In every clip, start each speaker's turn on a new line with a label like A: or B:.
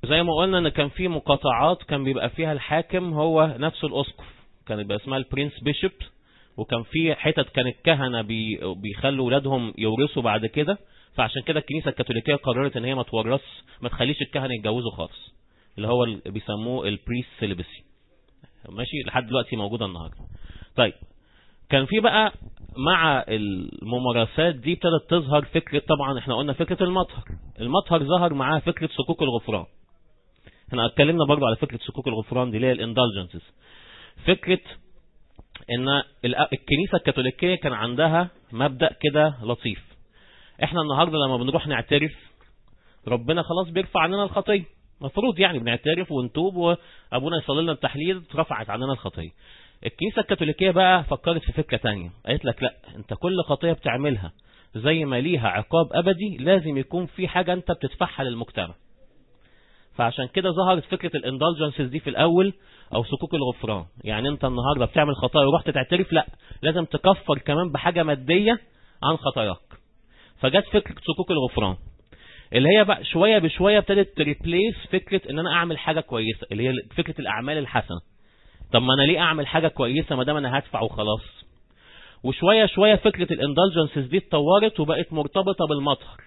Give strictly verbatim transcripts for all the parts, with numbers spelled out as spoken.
A: زي ما قلنا ان كان في مقاطعات كان بيبقى فيها الحاكم هو نفس الاسقف، كان يبقى اسمها البرنس بيشوب، وكان في حتت كان الكهنة بي بيخلوا ولادهم يورثوا بعد كده، فعشان كده الكنيسة الكاثوليكية قررت ان هي ما تورث، ما تخليش الكهنة يتجوزوا خالص، اللي هو اللي بيسموه البريست سيليبسي، ماشي، لحد دلوقتي موجودة النهارده. طيب كان في بقى مع الممارسات دي ابتدت تظهر فكرة، طبعا احنا قلنا فكرة المطهر، المطهر ظهر معاه فكرة صكوك الغفران. احنا اتكلمنا برضو على فكرة صكوك الغفران دي اللي هي الاندلجنسز، فكرة ان الكنيسة الكاثوليكية كان عندها مبدأ كده لطيف. احنا النهاردة لما بنروح نعترف ربنا خلاص بيرفع عننا الخطية، مفروض يعني بنعترف ونتوب وابونا يصلي لنا التحليل رفعت عننا الخطية. الكنيسة الكاثوليكية بقى فكرت في فكرة تانية، قالت لك لا، انت كل خطية بتعملها زي ما ليها عقاب ابدي لازم يكون في حاجة انت بتدفعها للمجتمع. فعشان كده ظهرت فكرة الاندلجنسز دي في الاول او صكوك الغفران، يعني انت النهاردة بتعمل خطايا ورحت تعترف، لا لازم تكفر كمان بحاجة مادية عن خطاياك. فجت فكرة صكوك الغفران اللي هي بقى شوية بشوية ابتدت تريبليس فكرة ان انا اعمل حاجة كويسة، اللي هي فكرة الاعمال الحسنة. طب ما انا ليه اعمل حاجة كويسة ما دام انا هدفع وخلاص؟ وشوية شوية فكرة الاندلجنسز دي اتطورت وبقت مرتبطة بالمطهر،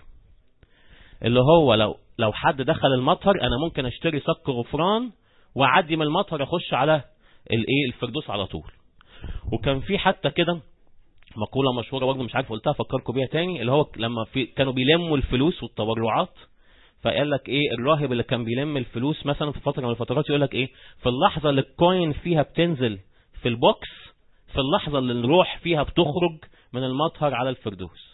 A: اللي هو لو لو حد دخل المطهر انا ممكن اشتري صك غفران واعدي من المطهر اخش على الايه الفردوس على طول. وكان في حتى كده مقولة مشهورة برضه مش عارف قلتها افكركم بيها تاني، اللي هو لما في كانوا بيلموا الفلوس والتبرعات، فقال لك ايه الراهب اللي كان بيلم الفلوس مثلا في فترة من الفترات يقول لك ايه، في اللحظة اللي الكوين فيها بتنزل في البوكس، في اللحظة اللي الروح فيها بتخرج من المطهر على الفردوس.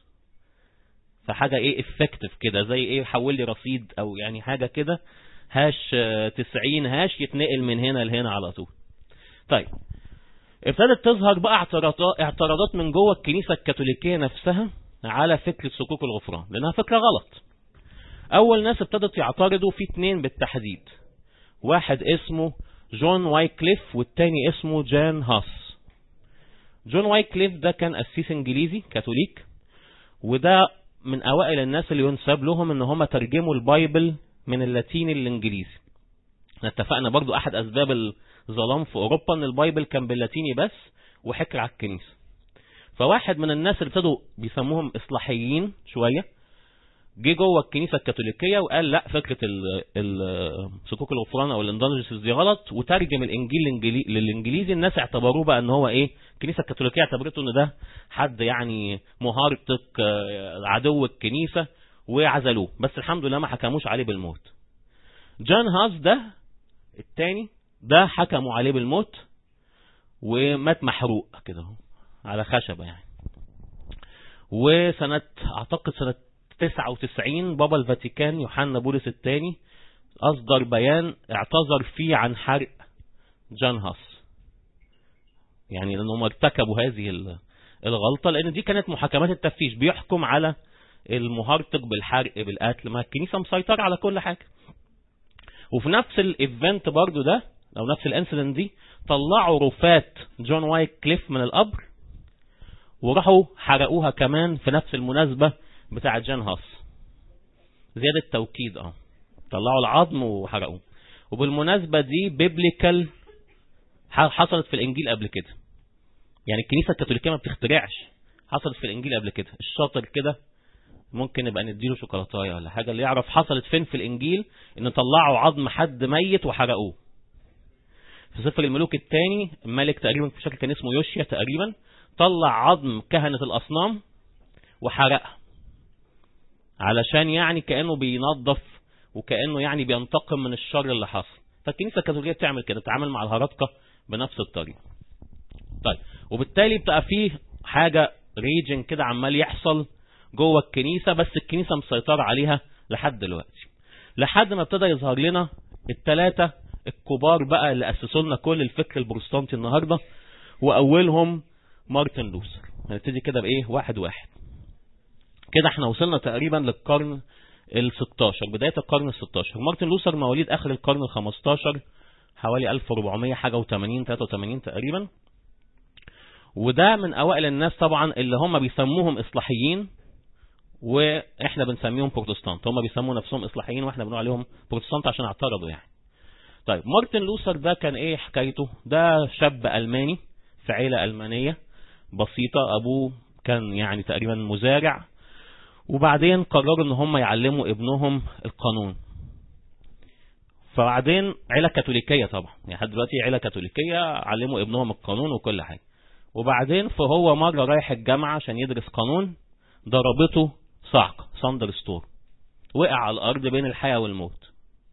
A: فحاجة ايه افكتيف كده، زي ايه حول لي رصيد او يعني حاجة كده هاش تسعين هاش يتنقل من هنا لهنا على طول. طيب ابتدت تظهر بقى اعتراضات اعتراضات من جوه الكنيسة الكاثوليكية نفسها على فكرة صكوك الغفران، لانها فكرة غلط. اول ناس ابتدت يعترضوا في اتنين بالتحديد، واحد اسمه جون وايكليف والتاني اسمه جان هاس. جون وايكليف ده كان قسيس انجليزي كاثوليك، وده من اوائل الناس اللي ينسب لهم ان هم ترجموا البايبل من اللاتيني للانجليزي. اتفقنا برضو احد اسباب الظلام في اوروبا ان البايبل كان باللاتيني بس وحكر على الكنيسة. فواحد من الناس اللي ابتدوا بيسموهم اصلاحيين شوية جه جوه الكنيسة الكاثوليكية وقال لا، فكرة صكوك الغفران او الاندلجنسز دي غلط، وترجم الانجيل للانجليزي. الناس اعتبروه بقى ان هو ايه، الكنيسة الكاثوليكية اعتبرته ان ده حد يعني مهارتك عدو الكنيسة وعزلوه، بس الحمد لله ما حكموش عليه بالموت. جان هاس ده التاني ده حكموا عليه بالموت ومات محروق كده على خشبة يعني. وسنة اعتقد سنة تسعة وتسعين بابا الفاتيكان يوحنا بولس الثاني أصدر بيان اعتذر فيه عن حرق جان هاس، يعني لأنهم ارتكبوا هذه الغلطة، لأن دي كانت محاكمات التفتيش بيحكم على المهرطق بالحرق بالقتل، ما الكنيسة مسيطرة على كل حاجة. وفي نفس الايفنت برضو ده أو نفس الانسيدنت دي طلعوا رفات جون وايكليف من القبر وراحوا حرقوها كمان في نفس المناسبة بتاع جان هاس، زيادة توكيد. اه طلعوا العظم وحرقوه. وبالمناسبة دي بيبليكال حصلت في الانجيل قبل كده، يعني الكنيسة الكاثوليكية ما بتخترعش، حصلت في الانجيل قبل كده. الشاطر كده ممكن نبقى نديله شوكولاتايه ولا حاجة اللي يعرف حصلت فين في الانجيل ان طلعوا عظم حد ميت وحرقوه. في سفر الملوك الثاني الملك تقريبا في شكل كان اسمه يوشيا تقريبا طلع عظم كهنة الاصنام وحرقها، علشان يعني كأنه بينظف وكأنه يعني بينتقم من الشر اللي حصل. فالكنيسة الكاثوليكية بتعمل كده، بتتعامل مع الهرطقة بنفس الطريقة. طيب وبالتالي بقى فيه حاجة ريجن كده عمال يحصل جوه الكنيسة، بس الكنيسة مسيطرة عليها لحد دلوقتي، لحد ما ابتدى يظهر لنا الثلاثة الكبار بقى اللي أسسوا لنا كل الفكر البروتستانتي النهاردة، وأولهم مارتن لوثر. هنبتدي كده بإيه واحد واحد كده. احنا وصلنا تقريبا للقرن الستاشر، بداية القرن الستاشر. مارتن لوثر مواليد اخر القرن الخمستاشر حوالي ألف وأربعمية حاجة وثمانين ثلاثة وثمانين تقريبا. وده من اوائل الناس طبعا اللي هم بيسموهم اصلاحيين، واحنا بنسميهم بروتستانت. هم بيسموا نفسهم اصلاحيين واحنا بنقول عليهم بروتستانت عشان اعترضوا يعني. طيب مارتن لوثر ده كان ايه حكايته؟ ده شاب الماني في عيلة المانية بسيطة، ابوه كان يعني تقريبا مزارع، وبعدين قرروا ان هم يعلموا ابنهم القانون. فبعدين عيلة كاثوليكية طبعا، يعني لحد دلوقتي عيلة كاثوليكية، علموا ابنهم القانون وكل حاجة. وبعدين فهو مرة رايح الجامعة عشان يدرس قانون، ضربته صعقة ثاندر ستورم، وقع على الارض بين الحياة والموت.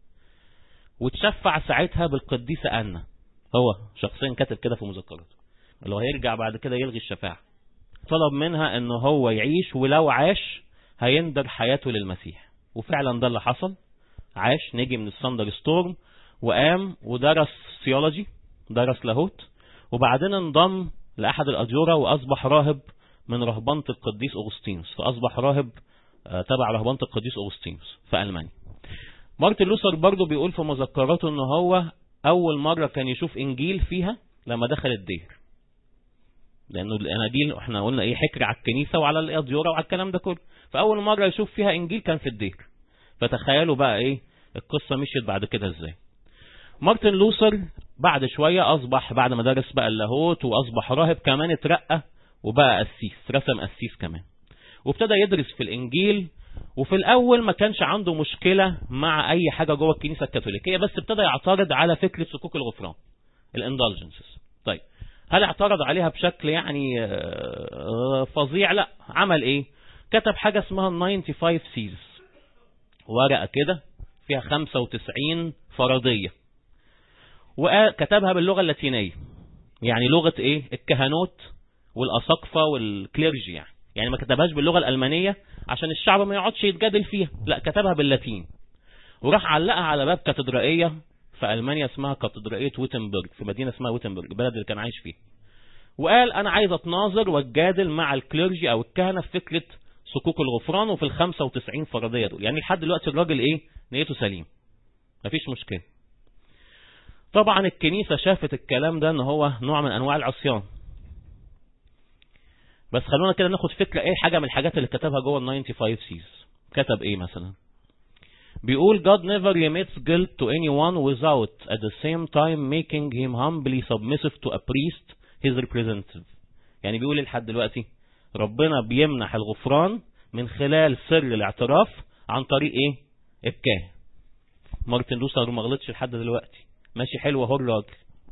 A: وتشفع ساعتها بالقديسة أنا، هو شخصيا كاتب كده في مذكراته، اللي هو هيرجع بعد كده يلغي الشفاعة. طلب منها انه هو يعيش، ولو عاش هيندر حياته للمسيح. وفعلا ده اللي حصل، عاش، نجي من الثاندر ستورم وقام ودرس ثيولوجي، درس لاهوت، وبعدين انضم لأحد الأديرة وأصبح راهب من رهبنة القديس أغسطينوس، فأصبح راهب تبع رهبنة القديس أغسطينوس في ألمانيا. مارتن لوثر برضو بيقول في مذكراته ان هو اول مرة كان يشوف انجيل فيها لما دخل الدير، لانه الاناجيل احنا قلنا ايه، حكر على الكنيسة وعلى الاديرة وعلى الكلام ده كله، فاول مرة يشوف فيها انجيل كان في الدير. فتخيلوا بقى ايه القصة مشيت بعد كده ازاي. مارتن لوثر بعد شوية اصبح، بعد ما درس بقى اللاهوت واصبح راهب، كمان اترقى وبقى قسيس، رسم قسيس كمان، وابتدى يدرس في الانجيل. وفي الاول ما كانش عنده مشكلة مع اي حاجة جوه الكنيسة الكاثوليكية، بس ابتدى يعترض على فكرة سكوك الغفران، الاندلجنسز. طيب هل اعترض عليها بشكل يعني فظيع؟ لا. عمل ايه؟ كتب حاجة اسمها خمسة وتسعين سيز، ورقة كده فيها خمسة وتسعين فرضية، وكتبها باللغة اللاتينية، يعني لغة ايه، الكهنوت والاساقفة والكليرجي يعني. يعني ما كتبهاش باللغة الألمانية عشان الشعب ما يقعدش يتجادل فيها، لا كتبها باللاتين، وراح علقها على باب كاتدرائية في ألمانيا اسمها كاتدرائية ويتنبرج، في مدينة اسمها ويتنبرج، البلد اللي كان عايش فيها. وقال أنا عايز أتناظر واتجادل مع الكليرجي أو الكهنة في فكرة سكوك الغفران وفي الخمسة وتسعين فرضية دول. يعني لحد دلوقتي الراجل إيه، نيته سليم، مفيش مشكلة. طبعا الكنيسة شافت الكلام ده ان هو نوع من أنواع العصيان. بس خلونا كده ناخد فكرة ايه حاجة من الحاجات اللي كتبها جوه ال خمسة وتسعين سيز. كتب ايه مثلا؟ بيقول God never remits guilt to anyone without at the same time making him humbly submissive to a priest his representative. يعني بيقول لحد دلوقتي ربنا بيمنح الغفران من خلال سر الاعتراف عن طريق ايه؟ الكاهن. مارتن لوثر ما غلطش لحد دلوقتي، ماشي حلو اهو الراجل.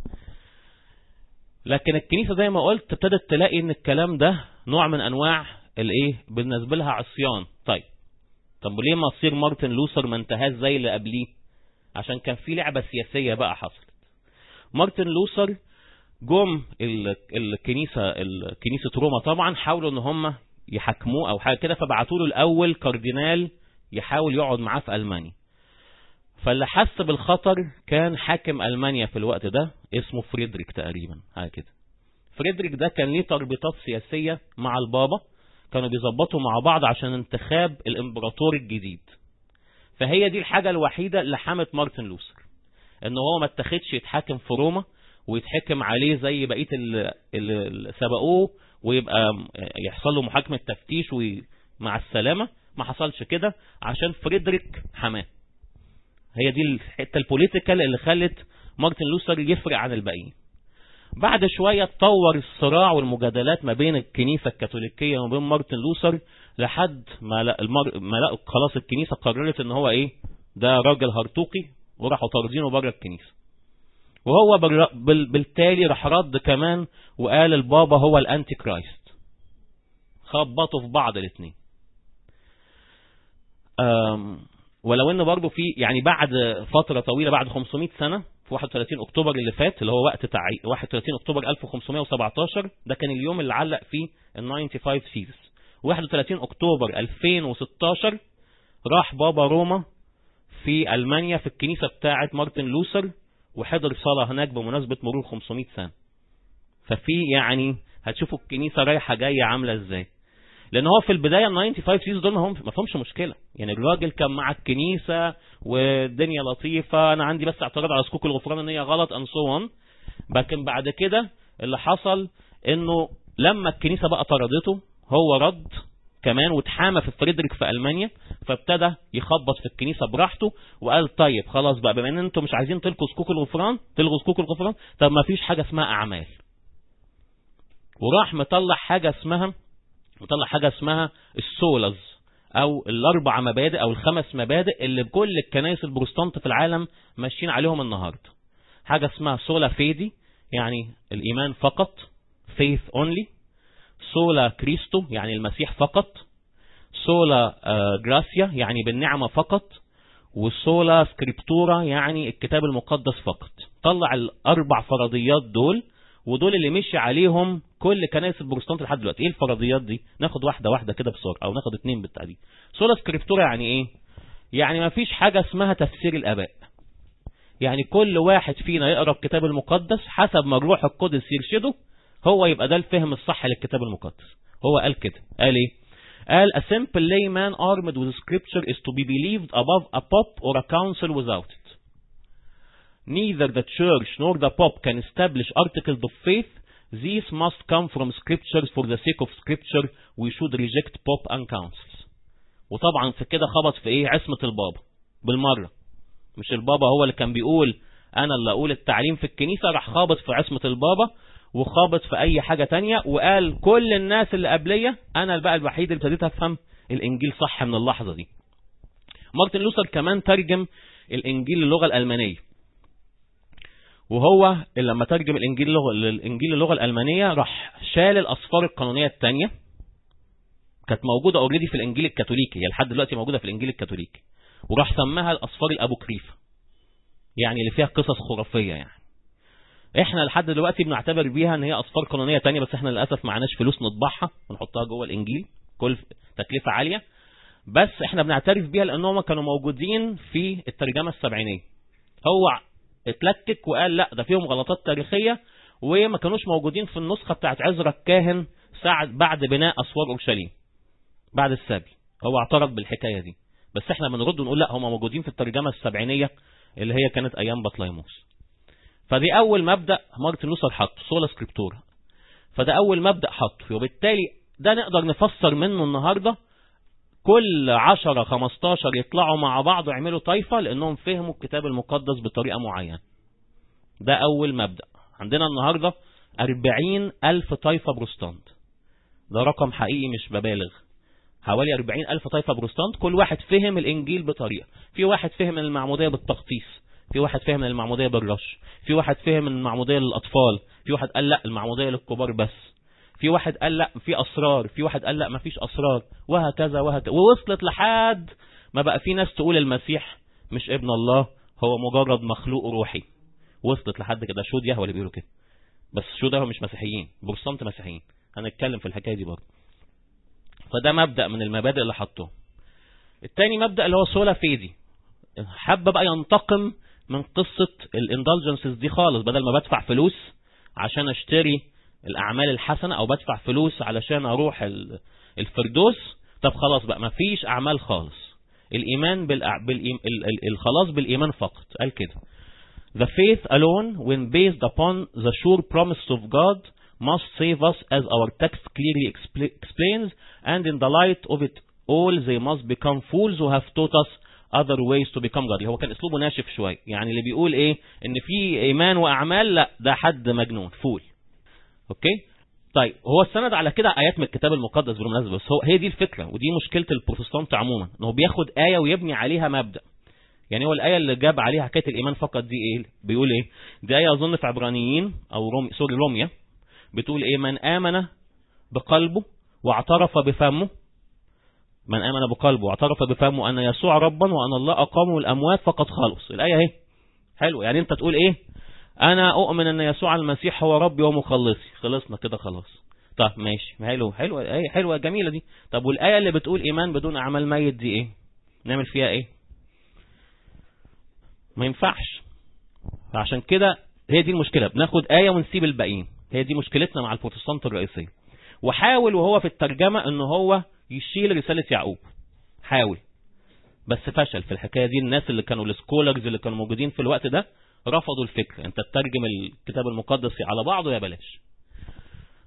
A: لكن الكنيسة زي ما قلت ابتدت تلاقي ان الكلام ده نوع من انواع الايه، بالنسبة لها عصيان. طيب طب ليه مصير مارتن لوثر ما انتهاش زي اللي قبليه؟ عشان كان في لعبة سياسية بقى حصلت. مارتن لوثر جم الكنيسة الكنيسة روما طبعا حاولوا ان هم يحكموه او حاجة كده، فبعتوا له الاول كاردينال يحاول يقعد معاه في المانيا. فاللي حس بالخطر كان حاكم ألمانيا في الوقت ده اسمه فريدريك تقريبا حاجه كده. فريدريك ده كان ليه تربيطات سياسية مع البابا، كانوا بيظبطوا مع بعض عشان انتخاب الامبراطور الجديد. فهي دي الحاجة الوحيدة اللي حمت مارتن لوثر، ان هو ما اتخذش يتحاكم في روما ويتحكم عليه زي بقية اللي سبقوه ويبقى يحصل له محاكمة تفتيش ومع السلامة. ما حصلش كده عشان فريدريك حماه. هي دي الحته البوليتيكال اللي خلت مارتن لوثر يفرق عن الباقيين. بعد شويه اتطور الصراع والمجادلات ما بين الكنيسه الكاثوليكيه وما بين مارتن لوثر، لحد ما لا المر... ما لا خلاص الكنيسه قررت ان هو ايه، ده راجل هرطوقي، وراحوا طاردينه بره الكنيسه. وهو بال... بال... بالتالي راح رد كمان وقال البابا هو الانتي كرايست. خبطوا في بعض الاثنين. أم... ولو ان برضه في يعني بعد فترة طويلة، بعد خمسمائة سنة، في واحد وثلاثين اكتوبر اللي فات اللي هو وقت تعي... واحد وثلاثين اكتوبر ألف وخمسمائة وسبعتاشر، ده كان اليوم اللي علق فيه ال خمسة وتسعين سيز. واحد وثلاثين اكتوبر ألفين وستاشر راح بابا روما في ألمانيا في الكنيسة بتاعة مارتن لوثر وحضر صلاة هناك بمناسبة مرور خمسمائة سنة. ففي يعني هتشوفوا الكنيسة رايحة جاية عاملة ازاي. لان هو في البدايه ال خمسة وتسعين سيز دول هم ما فهمش مشكله، يعني الراجل كان مع الكنيسه والدنيا لطيفه، انا عندي بس اعتراض على سكوك الغفران ان هي غلط ان سو اون. لكن بعد كده اللي حصل انه لما الكنيسه بقى طردته هو رد كمان واتحامى في فريدريك في ألمانيا، فابتدى يخبط في الكنيسة براحته وقال طيب خلاص بقى بما ان انتم مش عايزين تلقوا صكوك الغفران تلغوا صكوك الغفران، طب ما فيش حاجة اسمها أعمال. وراح مطلع حاجة اسمها مطلع حاجة اسمها السولز او الاربع مبادئ او الخمس مبادئ اللي بكل الكنائس البروتستانت في العالم ماشيين عليهم النهارده. حاجة اسمها سولا فيدي يعني الايمان فقط، faith only. سولا كريستو يعني المسيح فقط. سولا جراسيا يعني بالنعمة فقط. وسولا سكريبتورا يعني الكتاب المقدس فقط. طلع الاربع فرضيات دول، ودول اللي مشي عليهم كل كنائس البروتستانت لحد دلوقتي. ايه الفرضيات دي؟ ناخد واحده واحده كده بسرعه او ناخد اتنين بالتعديل. سولا سكريبتورا يعني ايه؟ يعني ما فيش حاجه اسمها تفسير الاباء. يعني كل واحد فينا يقرا الكتاب المقدس حسب ما الروح القدس يرشده، هو يبقى ده الفهم الصح للكتاب المقدس. هو قال كده، قال ايه؟ قال a simple layman armed with scripture is to be believed above a pope or a council without it. Neither the church nor the pope can establish articles of faith. These must come from scriptures. For the sake of scripture we should reject pope and councils. وطبعا في كده خبط في ايه؟ عصمة البابا بالمرة. مش البابا هو اللي كان بيقول انا اللي اقول التعليم في الكنيسة، راح خابط في عصمة البابا وخابط في اي حاجة تانية، وقال كل الناس اللي قبلية انا بقى الوحيد اللي ابتديت افهم الانجيل صح من اللحظة دي. مارتن لوثر كمان ترجم الانجيل للغة الالمانية، وهو لما ترجم الانجيل للغة الانجيل للغة الالمانية راح شال الاصفار القانونية التانية كانت موجودة اوريدي في الانجيل الكاثوليكي، هي لحد دلوقتي موجودة في الانجيل الكاثوليكي، وراح سماها الاصفار الابوكريفة، يعني اللي فيها قصص خرافية. يعني احنا لحد دلوقتي بنعتبر بيها ان هي اصفار قانونية تانية، بس احنا للاسف معناش فلوس نطبعها ونحطها جوه الانجيل، كل تكلفة عالية، بس احنا بنعترف بيها لانهم كانوا موجودين في الترجمة السبعينية. هو اتلكك وقال لا ده فيهم غلطات تاريخية وما كانوش موجودين في النسخة بتاعت عزرا الكاهن ساعة بعد بناء اسوار اورشليم بعد السبي. هو اعترض بالحكاية دي، بس احنا بنرد ونقول لا هم موجودين في الترجمة السبعينية اللي هي كانت ايام بطليموس. فدي اول مبدأ مارتن لوثر حطه، سولا سكريبتورا. فده اول مبدأ حطه، وبالتالي ده نقدر نفسر منه النهاردة كل عشرة خمستاشر يطلعوا مع بعض ويعملوا طائفة لانهم فهموا الكتاب المقدس بطريقة معينة. ده اول مبدأ. عندنا النهاردة اربعين الف طائفة بروتستانت، ده رقم حقيقي مش ببالغ، حوالي اربعين الف طائفة بروتستانت، كل واحد فهم الانجيل بطريقة. في واحد فهم المعمودية بالتغطيس، في واحد فهم المعمودية بالرش، في واحد فهم المعمودية للاطفال، في واحد قال لا المعمودية للكبار بس، في واحد قال لا في اسرار، في واحد قال لا ما فيش اسرار، وهكذا وهكذا، ووصلت لحد ما بقى في ناس تقول المسيح مش ابن الله، هو مجرد مخلوق روحي. وصلت لحد كده. شود يهوه اللي بيقولوا كده، بس شود يهوه مش مسيحيين، بروتستانت مسيحيين، هنتكلم في الحكايه دي برضه. فده مبدأ من المبادئ اللي حطوه. التاني مبدأ اللي هو سولا فيدي، حب بقى ينتقم من قصة الاندلجنسز دي خالص. بدل ما بدفع فلوس عشان اشتري الاعمال الحسنة او بدفع فلوس علشان اروح الفردوس، طب خلاص بقى ما فيش اعمال خالص، الايمان بالأع... بالإيم... الخلاص بالايمان فقط. قال كده The faith alone when based upon the sure promise of God must save us as our text clearly explains, and in the light of it all they must become fools who have taught us other ways to become godly. هو كان اسلوبه ناشف شوية، يعني اللي بيقول ايه ان في ايمان واعمال، لا ده حد مجنون فول. اوكي طيب، هو السند على كده ايات من الكتاب المقدس بالمناسبة، بس هو هي دي الفكرة ودي مشكلة البروتستانت عموما، انه بياخد آية ويبني عليها مبدأ. يعني هو الآية اللي جاب عليها حكاية الإيمان فقط دي ايه؟ بيقول ايه؟ دي آية أظن في عبرانيين أو رومي سوري روميا، بتقول ايه؟ من آمن بقلبه واعترف بفمه، من آمن بقلبه واعترف بفمه أن يسوع ربا وأن الله أقامه الأموات فقد خلص. الآية اهي حلو. يعني أنت تقول ايه؟ أنا أؤمن أن يسوع المسيح هو ربي ومخلصي، خلصنا كده خلاص. طب ماشي، حلو حلو ايه حلوة جميلة دي. طب والآية اللي بتقول إيمان بدون أعمال ميت دي ايه؟ نعمل فيها ايه؟ ما ينفعش. عشان كده هي دي المشكلة، بناخد آية ونسيب الباقيين. هي دي مشكلتنا مع البروتستانت الرئيسية. وحاول وهو في الترجمة انه هو يشيل رسالة يعقوب، حاول بس فشل في الحكاية دي. الناس اللي كانوا السكولرز اللي كانوا موجودين في الوقت ده رفضوا الفكرة، انت تترجم الكتاب المقدس على بعضه يا بلاش.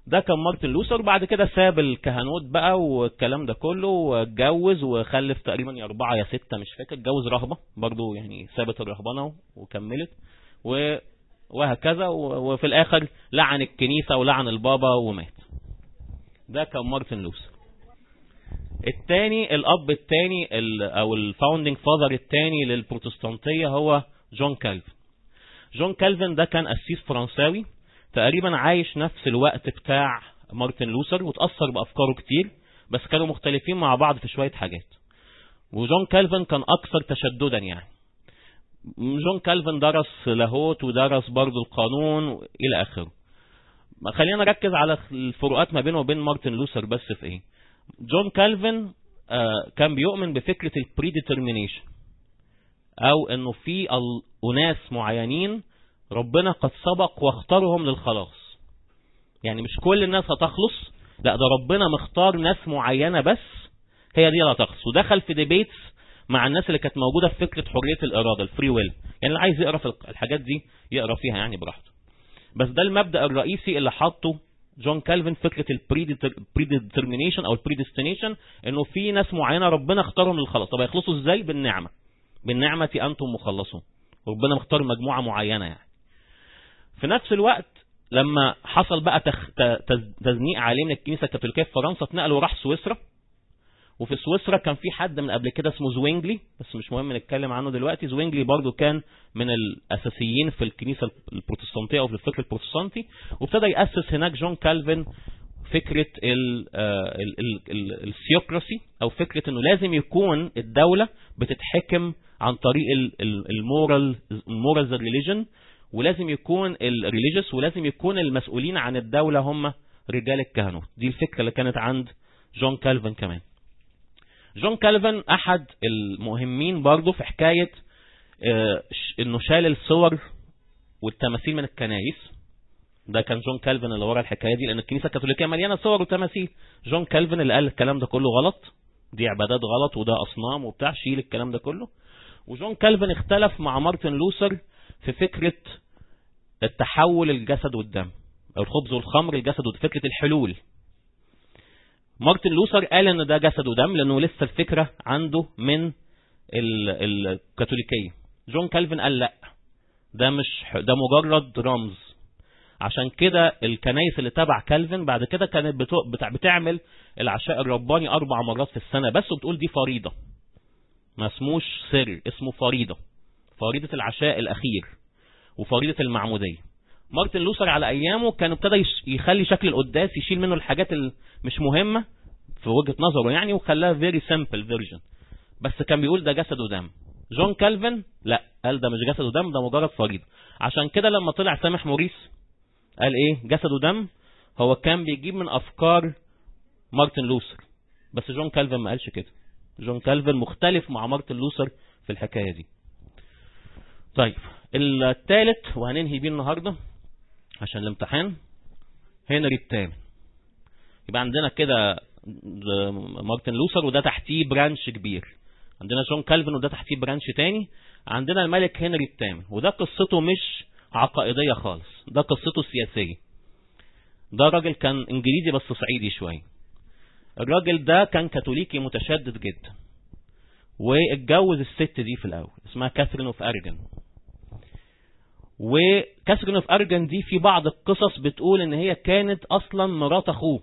A: ده كان مارتن لوثر. وبعد كده ساب الكهنوت بقى والكلام ده كله واتجوز وخلف تقريبا يا أربعة يا ستة مش فاكر. اتجوز رهبة برضو يعني، سابت الرهبنة وكملت و... وهكذا. وفي الآخر لعن الكنيسة ولعن البابا ومات. ده كان مارتن لوثر. الثاني الأب الثاني أو الفاوندنج فاذر الثاني للبروتستانتية هو جون كالفن. جون كالفن ده كان قسيس فرنساوي تقريبا عايش نفس الوقت بتاع مارتن لوثر، وتأثر بأفكاره كتير، بس كانوا مختلفين مع بعض في شوية حاجات. وجون كالفن كان أكثر تشددا يعني. جون كالفن درس لاهوت ودرس برضو القانون إلى آخره. خلينا نركز على الفروقات ما بينه وبين مارتن لوثر بس في إيه. جون كالفن آه كان بيؤمن بفكرة البريديترمينيشن، أو إنه في أناس معينين ربنا قد سبق واختارهم للخلاص. يعني مش كل الناس هتخلص، لا ده ربنا مختار ناس معينة بس هي دي اللي هتخلص. ودخل في ديبيتس مع الناس اللي كانت موجودة في فكرة حرية الإرادة الفري ويل، يعني اللي عايز يقرأ في الحاجات دي يقرأ فيها يعني براحته. بس ده المبدأ الرئيسي اللي حطه جون كالفن، فكرة البريديترمينيشن أو البريديستينيشن، إنه في ناس معينة ربنا اختارهم للخلاص. طب هيخلصوا إزاي؟ بالنعمة. بالنعمة أنتم مخلصون. ربنا مختار مجموعة معينة يعني. في نفس الوقت لما حصل بقى تخ... تزنيق عليه من الكنيسة الكاثوليكية في فرنسا، اتنقل وراح سويسرا. وفي سويسرا كان في حد من قبل كده اسمه زوينجلي، بس مش مهم نتكلم عنه دلوقتي. زوينجلي برضو كان من الأساسيين في الكنيسة البروتستانتية أو في الفكر البروتستانتي، وابتدى يأسس هناك جون كالفن فكرة الثيوكراسي، أو فكرة أنه لازم يكون الدولة بتتحكم عن طريق المورال المورالز الريليجن، ولازم يكون الريليجيوس، ولازم يكون المسؤولين عن الدولة هم رجال الكهنوت. دي الفكرة اللي كانت عند جون كالفن كمان. جون كالفن أحد المهمين برضو في حكاية اه انه شال الصور والتماثيل من الكنائس. ده كان جون كالفن اللي ورا الحكاية دي، لأن الكنيسة الكاثوليكية مليانة صور وتماثيل. جون كالفن اللي قال الكلام ده كله غلط، دي عبادات غلط وده أصنام وبتاع، شيل الكلام ده كله. وجون كالفن اختلف مع مارتن لوثر في فكرة التحول الجسد والدم، أو الخبز والخمر الجسد والدم، فكرة الحلول. مارتن لوثر قال ان ده جسد ودم لانه لسه الفكرة عنده من الكاثوليكية. جون كالفن قال لا، ده مش ده مجرد رمز. عشان كده الكنائس اللي تبع كالفن بعد كده كانت بتعمل العشاء الرباني أربع مرات في السنة بس، وبتقول دي فريضة، ما اسموش سر، اسمه فريضة. فريضة العشاء الأخير وفريضة المعمودية. مارتن لوثر على أيامه كان ابتدى يخلي شكل القداس يشيل منه الحاجات اللي مش مهمة في وجهة نظره يعني، وخلاها very simple version، بس كان بيقول ده جسد ودم. جون كالفن لا، قال ده مش جسد ودم، ده مجرد فريضة. عشان كده لما طلع سامح موريس قال ايه جسد ودم، هو كان بيجيب من أفكار مارتن لوثر، بس جون كالفن ما قالش كده. جون كالفن مختلف مع مارتن لوثر في الحكاية دي. طيب الثالث وهننهي بيه النهاردة عشان الامتحان، هنري الثامن. يبقى عندنا كده مارتن لوثر وده تحتيه برانش كبير، عندنا جون كالفن وده تحتيه برانش تاني، عندنا الملك هنري الثامن. وده قصته مش عقائدية خالص، ده قصته سياسية. ده راجل كان انجليزي بس صعيدي شوية. الراجل ده كان كاثوليكي متشدد جدا، واتجوز الست دي في الاول اسمها كاثرين اوف ارجن. وكاثرين اوف ارجن دي في بعض القصص بتقول ان هي كانت اصلا مرات اخوه،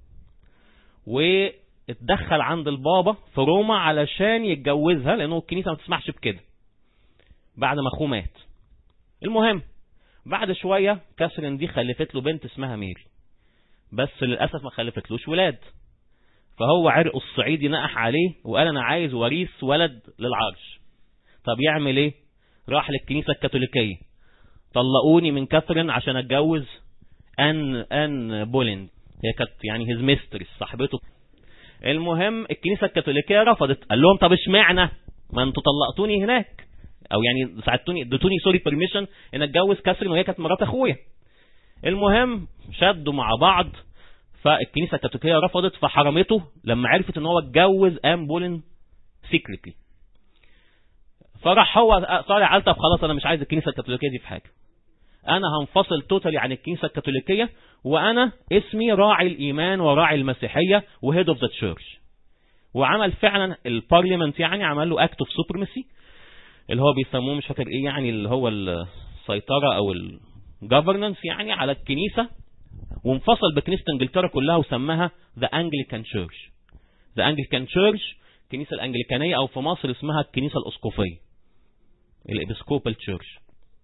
A: واتدخل عند البابا في روما علشان يتجوزها لانه الكنيسة ما تسمحش بكده بعد ما اخوه مات. المهم بعد شوية كاثرين دي خلفت له بنت اسمها ميري، بس للأسف ما خلفتلوش ولاد. فهو عرقه الصعيدي نقح عليه وقال انا عايز وريث ولد للعرش. طب يعمل ايه؟ راح للكنيسة الكاثوليكية، طلقوني من كاثرين عشان اتجوز ان ان بولند، هي كانت يعني هيز ميسترس صاحبته. المهم الكنيسة الكاثوليكية رفضت، قال لهم طب اشمعنى ما انتوا طلقتوني هناك، او يعني ساعدتوني اديتوني سوري بيرميشن ان اتجوز كاثرين وهي كانت مرات اخويا. المهم شدوا مع بعض، فالكنيسة الكاثوليكية رفضت، فحرمته لما عرفت ان هو اتجوز ان بولن سيكريتلي. فراح هو طالع قال طب خلاص انا مش عايز الكنيسة الكاثوليكية دي في حاجة. انا هنفصل توتالي عن الكنيسة الكاثوليكية، وانا اسمي راعي الايمان وراعي المسيحية وهيد اوف ذا تشيرش. وعمل فعلا البارليمنت يعني عمل له اكت اوف سوبرمسي اللي هو بيسموه مش فاكر ايه يعني اللي هو السيطرة او الجفرننس يعني على الكنيسة، وانفصل بكنيسة انجلترا كلها وسماها ذا انجليكان تشيرش. ذا انجليكان تشيرش الكنيسة الانجليكانية، او في مصر اسمها الكنيسة الاسقفية الابسكوبال تشيرش.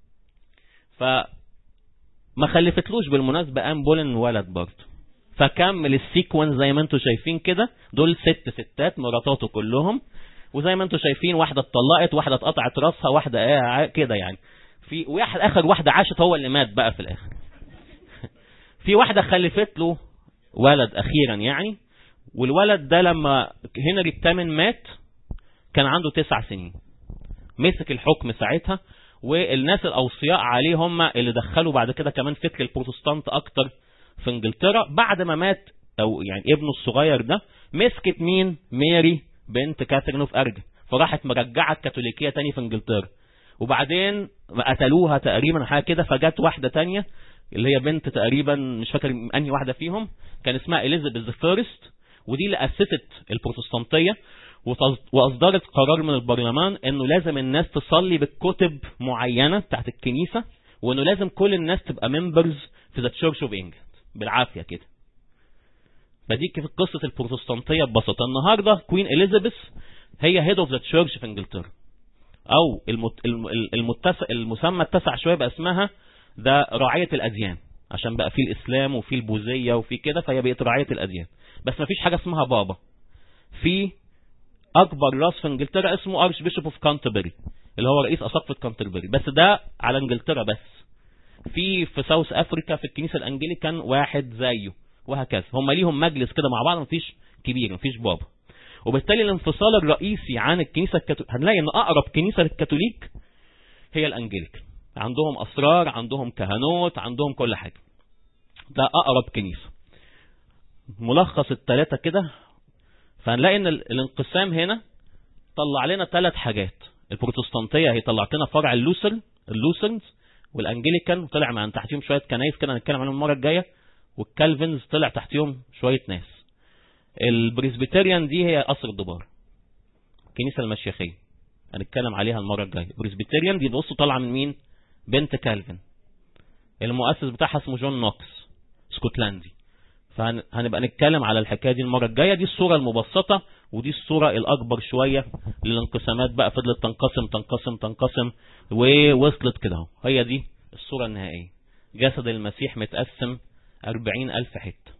A: فما خلفتلوش بالمناسبة ان بولن ولد برضه، فكمل السيكونس زي ما انتم شايفين كده. دول ست ستات مراتاته كلهم، وزي ما انتم شايفين واحدة اتطلقت، واحدة اتقطعت راسها، واحدة ايه كده يعني. في واحد اخر واحدة عاشت هو اللي مات بقى في الاخر. في واحدة خلفت له ولد اخيرا يعني، والولد ده لما هنري الثامن مات كان عنده تسع سنين. مسك الحكم ساعتها، والناس الاوصياء عليه هم اللي دخلوا بعد كده كمان فكر البروتستانت اكتر في انجلترا. بعد ما مات او يعني ابنه الصغير ده، مسكت مين؟ ميري بنت كاثرين اوف ارجن، فراحت مرجعه الكاثوليكيه تاني في انجلترا. وبعدين قتلوها تقريبا حاجه كده، فجت واحده تانية اللي هي بنت تقريبا مش فاكر انهي واحده فيهم، كان اسمها اليزابيث فيرست، ودي اللي اسست البروتستانتيه، واصدرت قرار من البرلمان انه لازم الناس تصلي بالكتب معينه بتاعت الكنيسه، وانه لازم كل الناس تبقى ممبرز في ذا تشيرش اوف انجلاند بالعافيه كده. فدي كيف قصه البروتستانتيه ببساطه. النهارده كوين اليزابيث هي هيد اوف ذا تشيرش في انجلترا، او المت... المتسع... المسمى اتسع شويه بقى اسمها ده راعيه الاديان، عشان بقى في الاسلام وفي البوذيه وفي كده، فهي بقت راعيه الاديان. بس ما فيش حاجه اسمها بابا. في اكبر راس في انجلترا اسمه ارش بيشوب اوف كانتربري اللي هو رئيس اساقفه كانتربري، بس ده على انجلترا بس. في في ساوث افريكا في الكنيسه الانجليكان واحد زيه، وهكذا. هم ليهم مجلس كده مع بعض، مفيش كبير مفيش بابا. وبالتالي الانفصال الرئيسي عن الكنيسه الكاثوليك، هنلاقي ان اقرب كنيسه للكاثوليك هي الانجليكان. عندهم اسرار، عندهم كهنوت، عندهم كل حاجه. ده اقرب كنيسه. ملخص الثلاثه كده، فهنلاقي ان الانقسام هنا طلع لنا ثلاث حاجات. البروتستانتيه هي طلعت لنا فرع اللوثر اللوثرنز، والانجليكان طلع مع تحتيهم شويه كنايس كده هنتكلم عنهم المره الجايه، والكالفنز طلع تحتيهم شويه ناس. البريسبيتيريان دي هي قصر الدبار، الكنيسه المشيخيه هنتكلم عليها المره الجايه. البريسبيتيريان دي بصوا طالعه من مين؟ بنت كالفن. المؤسس بتاعها اسمه جون نوكس اسكتلندي. فهنبقى نتكلم على الحكايه دي المره الجايه. دي الصوره المبسطه، ودي الصوره الاكبر شويه للانقسامات بقى. فضلت تنقسم تنقسم تنقسم ووصلت كده اهو. هي دي الصوره النهائيه. جسد المسيح متقسم أربعين ألف حته.